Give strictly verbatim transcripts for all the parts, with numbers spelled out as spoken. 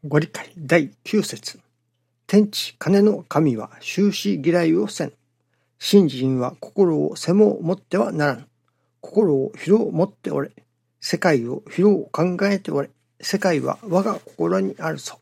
ご理解だいきゅう節。天地金の神は終始嫌いをせん。信心は心をせも持ってはならぬ。心を広を持っておれ。世界を広を考えておれ。世界は我が心にあるぞ。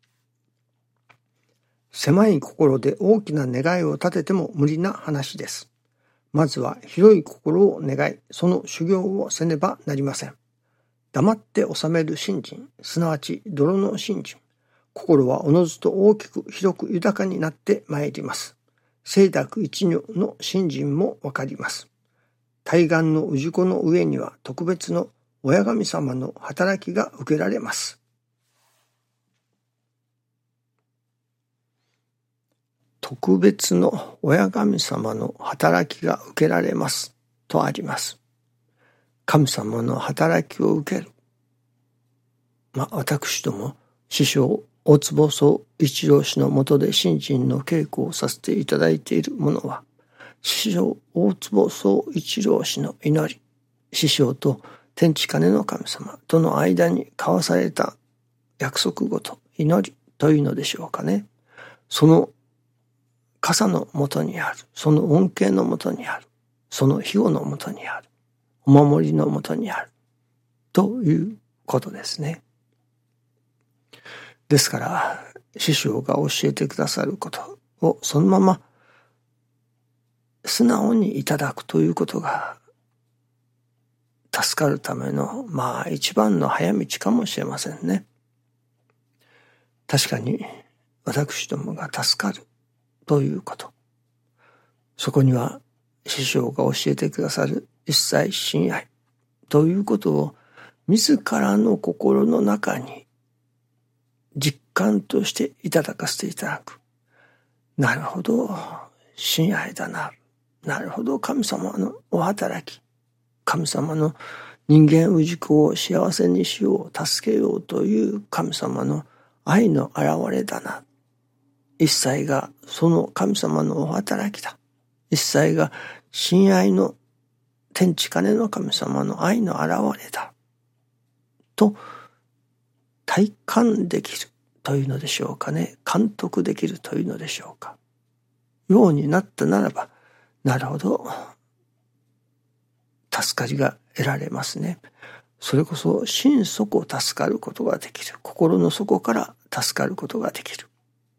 狭い心で大きな願いを立てても無理な話です。まずは広い心を願い、その修行をせねばなりません。黙って収める信心、すなわち泥の信心。心はおのずと大きく広く豊かになってまいります。清濁一如の信心もわかります。対岸の氏子の上には特別の親神様の働きが受けられます。特別の親神様の働きが受けられますとあります。神様の働きを受ける。まあ、私ども師匠大坪宗一郎氏の下で信心の稽古をさせていただいているものは、師匠大坪宗一郎氏の祈り、師匠と天地金の神様との間に交わされた約束事、祈りというのでしょうかね。その傘のもとにある、その恩恵のもとにある、その庇護のもとにある、お守りのもとにあるということですね。ですから師匠が教えてくださることをそのまま素直にいただくということが助かるためのまあ一番の早道かもしれませんね。確かに私どもが助かるということ、そこには師匠が教えてくださる一切親愛ということを自らの心の中に実感としていただかせていただく。なるほど、親愛だな。なるほど、神様のお働き。神様の人間氏子を幸せにしよう、助けようという神様の愛の現れだな。一切がその神様のお働きだ。一切が親愛の天地金の神様の愛の現れだ。と体感できるというのでしょうかね。監督できるというのでしょうか。ようになったならば、なるほど、助かりが得られますね。それこそ心底助かることができる。心の底から助かることができる。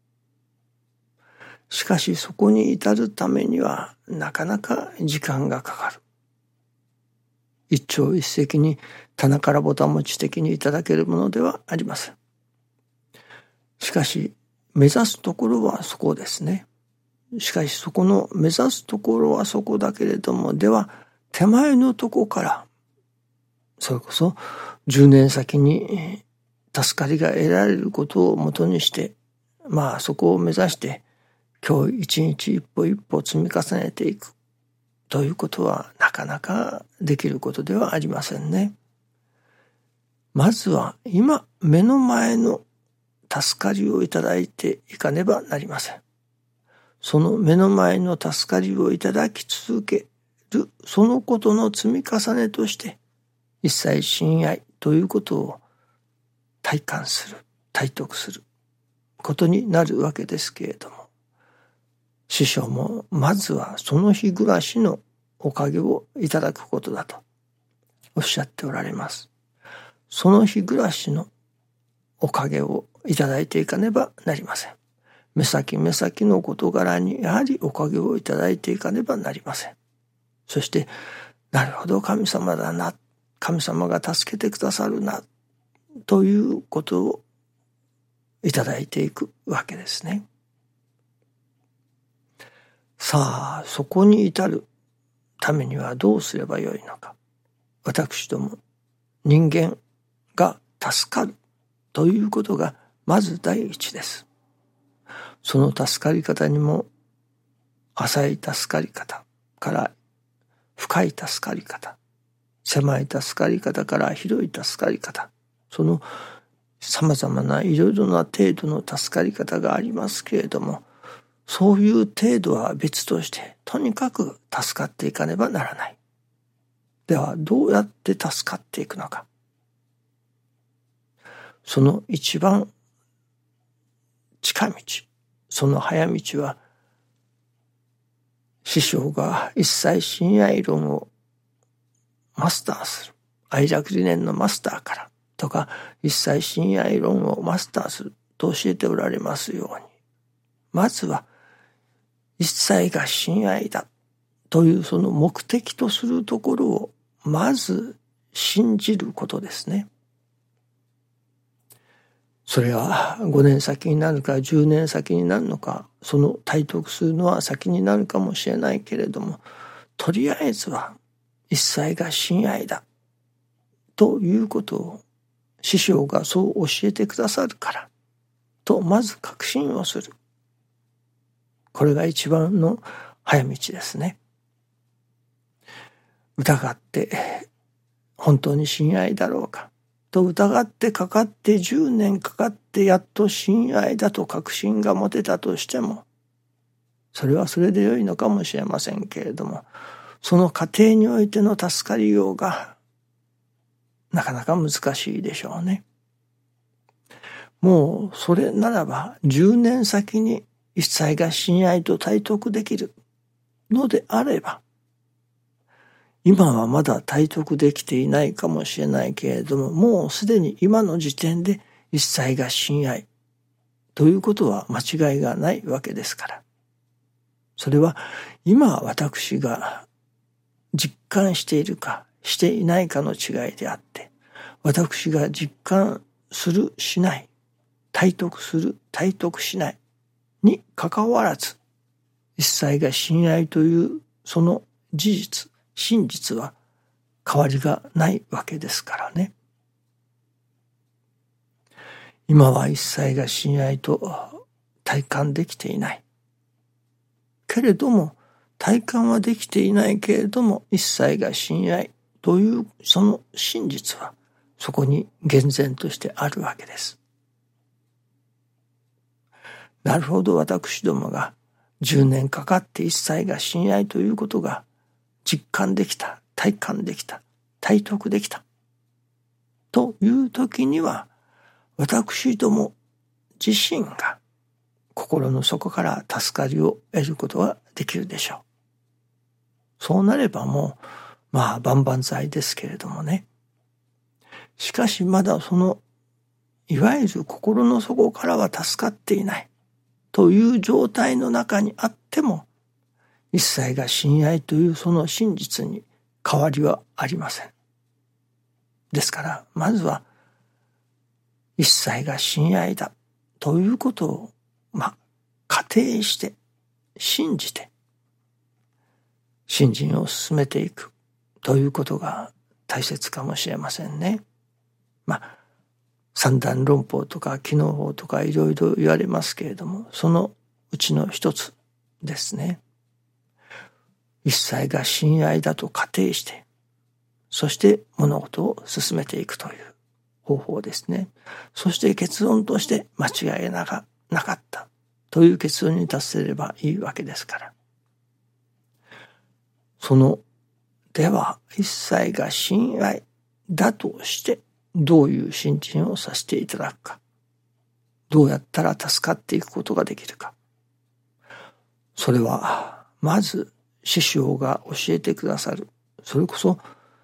しかしそこに至るためにはなかなか時間がかかる。一朝一夕に棚からぼた餅的にいただけるものではありません。しかし目指すところはそこですね。しかしそこの目指すところはそこだけれども、では手前のとこからそれこそじゅうねん先に助かりが得られることをもとにして、まあそこを目指して今日一日一歩一歩積み重ねていくということはなかなかできることではありませんね。まずは今目の前の助かりをいただいていかねばなりません。その目の前の助かりをいただき続けるそのことの積み重ねとして一切親愛ということを体感する、体得することになるわけですけれども、師匠もまずはその日暮らしのおかげをいただくことだとおっしゃっておられます。その日暮らしのおかげをいただいていかねばなりません。目先目先の事柄にやはりおかげをいただいていかねばなりません。そしてなるほど、神様だな、神様が助けてくださるなということをいただいていくわけですね。さあそこに至るためにはどうすればよいのか。私ども人間が助かるということがまず第一です。その助かり方にも浅い助かり方から深い助かり方、狭い助かり方から広い助かり方、そのさまざまないろいろな程度の助かり方がありますけれども、そういう程度は別としてとにかく助かっていかねばならない。ではどうやって助かっていくのか。その一番近道、その早道は、師匠が一切親愛論をマスターする、愛楽理念のマスターからとか、一切親愛論をマスターすると教えておられますように、まずは一切が親愛だというその目的とするところをまず信じることですね。それはごねん先になるかじゅうねん先になるのか、その体得するのは先になるかもしれないけれども、とりあえずは一切が親愛だということを師匠がそう教えてくださるからとまず確信をする。これが一番の早道ですね。疑って本当に親愛だろうかと疑ってかかってじゅうねんかかってやっと親愛だと確信が持てたとしても、それはそれで良いのかもしれませんけれども、その過程においての助かりようがなかなか難しいでしょうね。もうそれならばじゅうねん先に一切が親愛と体得できるのであれば、今はまだ体得できていないかもしれないけれども、もうすでに今の時点で一切が親愛ということは間違いがないわけですから。それは今私が実感しているかしていないかの違いであって、私が実感するしない、体得する体得しないにかかわらず、一切が親愛というその事実、真実は変わりがないわけですからね。今は一切が親愛と体感できていない。けれども、体感はできていないけれども、一切が親愛というその真実はそこに厳然としてあるわけです。なるほど、私どもがじゅうねんかかって一切が親愛ということが実感できた、体感できた、体得できたという時には、私ども自身が心の底から助かりを得ることができるでしょう。そうなればもうまあ万々歳ですけれどもね。しかしまだそのいわゆる心の底からは助かっていないという状態の中にあっても、一切が親愛というその真実に変わりはありません。ですからまずは一切が親愛だということをまあ仮定して信じて信心を進めていくということが大切かもしれませんね。まあ三段論法とか機能法とかいろいろ言われますけれども、そのうちの一つですね。一切が親愛だと仮定して、そして物事を進めていくという方法ですね。そして結論として間違いなかったという結論に達せればいいわけですから。そのでは一切が親愛だとしてどういう信心をさせていただくか、どうやったら助かっていくことができるか、それはまず師匠が教えてくださる、それこそ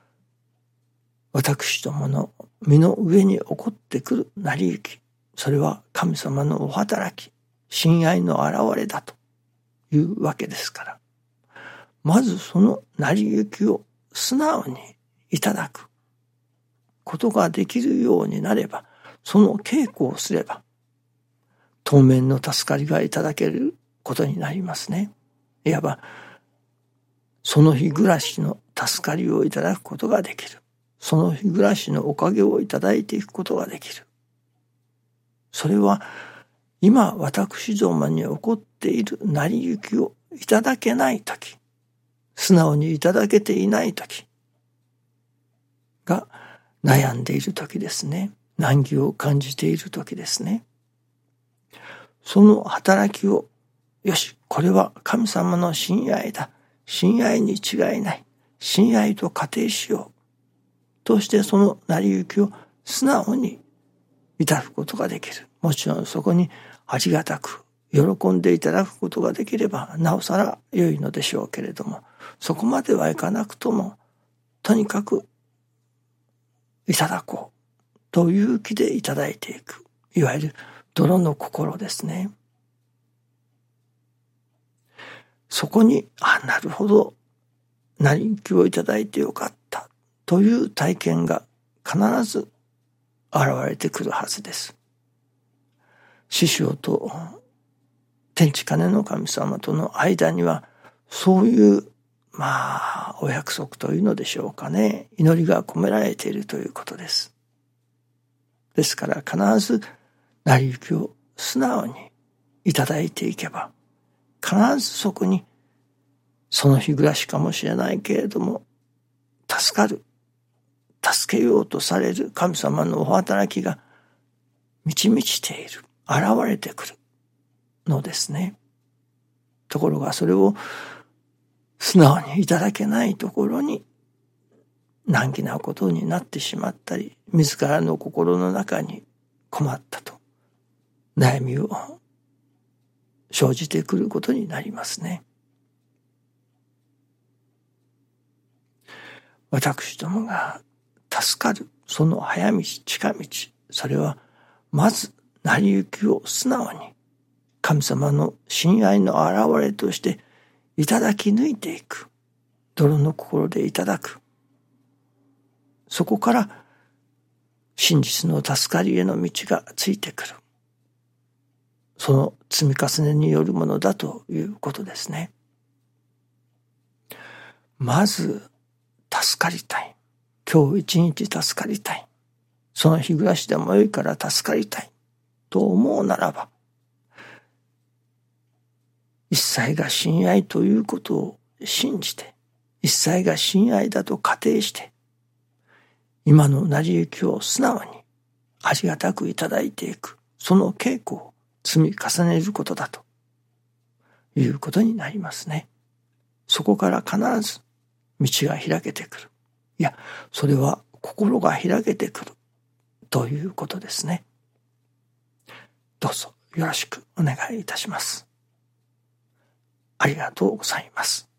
私どもの身の上に起こってくる成り行き、それは神様のお働き、親愛の現れだというわけですから、まずその成り行きを素直にいただくことができるようになれば、その稽古をすれば当面の助かりがいただけることになりますね。いわばその日暮らしの助かりをいただくことができる。その日暮らしのおかげをいただいていくことができる。それは今私どもに起こっている成り行きをいただけないとき、素直にいただけていないときが悩んでいるときですね。難儀を感じているときですね。その働きを、よし、これは神様の親愛だ。親愛に違いない。親愛と仮定しよう。としてその成り行きを素直にいただくことができる。もちろんそこにありがたく喜んでいただくことができればなおさら良いのでしょうけれども、そこまではいかなくともとにかくいただこうという気でいただいていく、いわゆる泥の心ですね。そこに、あ、なるほど、成り行きをいただいてよかったという体験が必ず現れてくるはずです。師匠と天地金の神様との間にはそういうまあお約束というのでしょうかね、祈りが込められているということです。ですから必ず成り行きを素直にいただいていけば、必ずそこにその日暮らしかもしれないけれども助かる、助けようとされる神様のお働きが満ち満ちている、現れてくるのですね。ところがそれを素直にいただけないところに難儀なことになってしまったり、自らの心の中に困ったと悩みを生じてくることになりますね。私どもが助かるその早道近道、それはまず成り行きを素直に神様の親愛の現れとしていただき抜いていく、泥の心でいただく、そこから真実の助かりへの道がついてくる、その積み重ねによるものだということですね。まず助かりたい、今日一日助かりたい、その日暮らしでもよいから助かりたいと思うならば、一切が親愛ということを信じて、一切が親愛だと仮定して、今の成り行きを素直にありがたくいただいていく、その稽古を積み重ねることだということになりますね。そこから必ず道が開けてくる。いや、それは心が開けてくるということですね。どうぞよろしくお願いいたします。ありがとうございます。